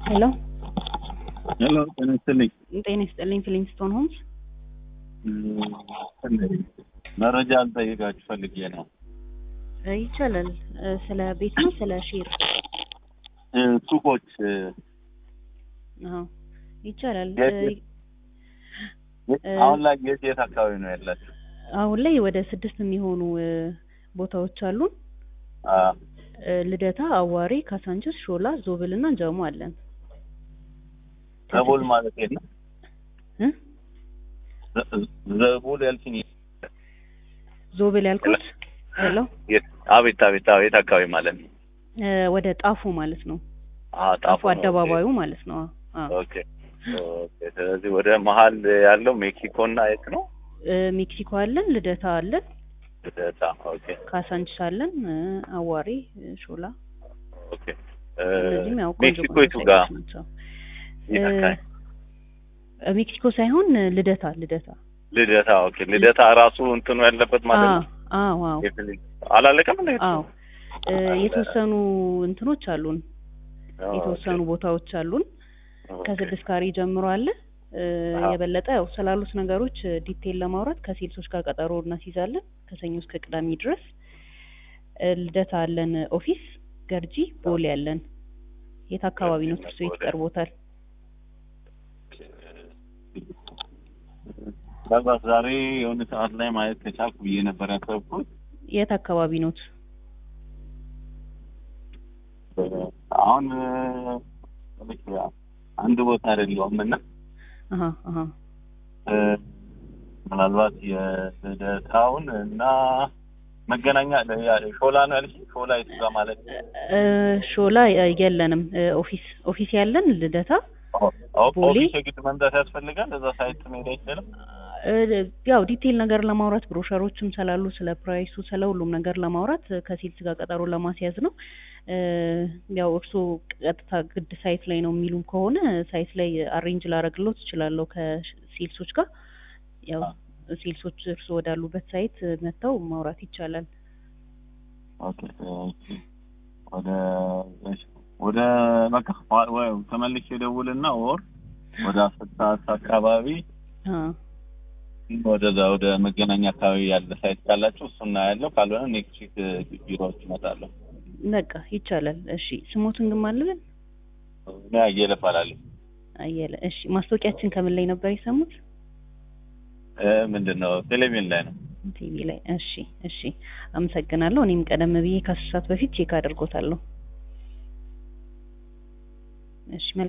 ሄሎ ሄሎ ጤና ይስጥልኝ። ጤና ይስጥልኝ። ፍሊንስቶን ሆምስ መረጃ ልጠይቃችሁ ፈልጌ ነው። ይቻላል። ስለ ቤት ነው ስለ ሼር? ሱቆች ይቻላል። አሁን ላይ የት አካባቢ ነው ያላችሁ? አሁን ላይ ወደ 6 የሚሆኑ ቦታዎች አሉን። ልደታ፣ አዋሪ፣ ካሳንችስ፣ ሾላ፣ ዞብልና ጃሞ አለን። ዘቦል ማለት ነው? ዘቦል ያልሽኝ ዞብል ያልኩት? ሄሎ አቤት አካባቢ ማለት ነው? ወደ ጣፎ ማለት ነው። ጣፎ አደባባዩ ማለት ነው። ኦኬ። ስለዚህ ወደ መሀል ያለው ሜክሲኮ እና የት ነው? ሜክሲኮ አለን፣ ልደታ አለን፣ ልደታ ኦኬ፣ ካሳንችስ አለን፣ አዋሪ፣ ሾላ። ኦኬ። ሜክሲኮ የቱ ጋር? ሜክሲኮ ሳይሆን ልደታ። ኦኬ። ልደታ ራሱ እንትኑ ያለበት ማለት ነው? አዎ። አላለቀም ነው? አዎ። የተወሰኑ እንትኖች አሉን፣ የተወሰኑ ቦታዎች አሉን። ከ6 ካሬ ጀምሮ አለ። የበለጠ ያው ስላሉት ነገሮች ዲቴል ለማውራት ከሴልሶች ጋር ቀጠሮ እናስይዛለን። ከሰኞ እስከ ቅዳሜ ድረስ ልደታ አለን ኦፊስ፣ ገርጂ፣ ቦሌ አለን። የት አካባቢ ነው እርሶ ይቀርቦታል? ምናልባት ዛሬ የሆነ ሰዓት ላይ ማየት ከቻልኩ ብዬ ነበር ያሰብኩት። የት አካባቢ ነው? አሁን አንድ ቦታ አይደለሁም እና ምናልባት የልደታውን እና መገናኛ ሾላ ነው ያልሽኝ? ሾላ የቱ ጋር ማለት ነው? ሾላ የለንም። ኦፊስ ያለን ልደታ፣ ቦሌ። ኦፊስ የግድ መምጣት ያስፈልጋል? እዛ ሳይት መሄድ አይቻልም? ያው ዲቴል ነገር ለማውራት ብሮሸሮችም ስላሉ ስለ ፕራይሱ ስለ ሁሉም ነገር ለማውራት ከሴልስ ጋር ቀጠሮ ለማስያዝ ነው። ያው እርሶ ቀጥታ ግድ ሳይት ላይ ነው የሚሉም ከሆነ ሳይት ላይ አሬንጅ ላደርግልዎት እችላለሁ ከሴልሶች ጋር። ያው ሴልሶች እርሶ ወዳሉበት ሳይት መጥተው ማውራት ይቻላል። ኦኬ። ወደ በቃ ተመልሼ ደውልና ወደ 10 ሰዓት አካባቢ ወደ መገናኛ አካባቢ ያለ ሳይት ካላችሁ እሱና ያለው ካልሆነ ኔክስት ዊክ ቢሮዎች እመጣለሁ። በቃ ይቻላል። እሺ፣ ስሞትን ግን ማለልን? አየለ እባላለሁ። አየለ። እሺ፣ ማስታወቂያችን ከምን ላይ ነበር የሰሙት? ምንድነው? ቴሌቪዥን ላይ ነው። ቲቪ ላይ። እሺ፣ አመሰግናለሁ። እኔም ቀደም ብዬ ከ10 ሰዓት በፊት ቼክ አድርጎታለሁ። እሺ።